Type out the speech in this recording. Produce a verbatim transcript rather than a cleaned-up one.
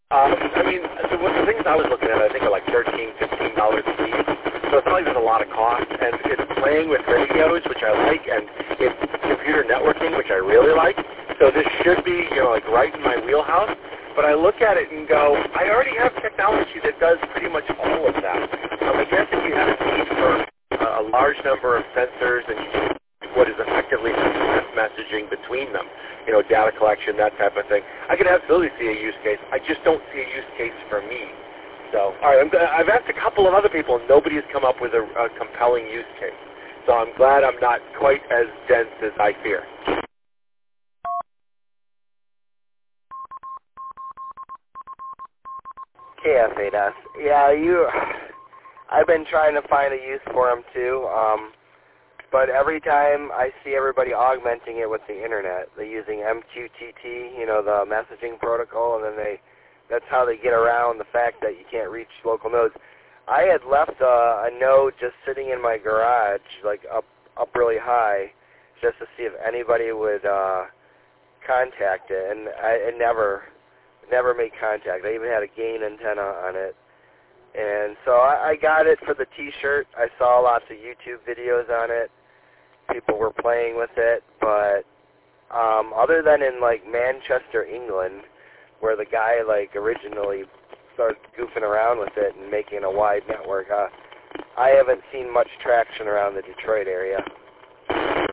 Um, I mean, the, the things I was looking at, I think are like thirteen, fifteen dollars a piece. So it's not like there's a lot of cost, and it's playing with radios, which I like, and it's computer networking, which I really like. So this should be, you know, like right in my wheelhouse. But I look at it and go, I already have technology that does pretty much all of that. Um, I guess if you have a need for uh, a large number of sensors and you need what is effectively messaging between them, you know, data collection, that type of thing, I could absolutely see a use case. I just don't see a use case for me. So, all right, I'm, I've asked a couple of other people, and nobody has come up with a, a compelling use case. So I'm glad I'm not quite as dense as I fear. K F eight S. Yeah, you. I've been trying to find a use for them too, um, but every time I see everybody augmenting it with the internet, they're using M Q T T, you know, the messaging protocol, and then they. That's how they get around the fact that you can't reach local nodes. I had left a, a node just sitting in my garage, like up up really high, just to see if anybody would uh, contact it, and I it never never made contact. I even had a gain antenna on it, and so I, I got it for the T-shirt. I saw lots of YouTube videos on it. People were playing with it, but um, other than in like Manchester, England, where the guy like originally started goofing around with it and making a wide network, uh, I haven't seen much traction around the Detroit area.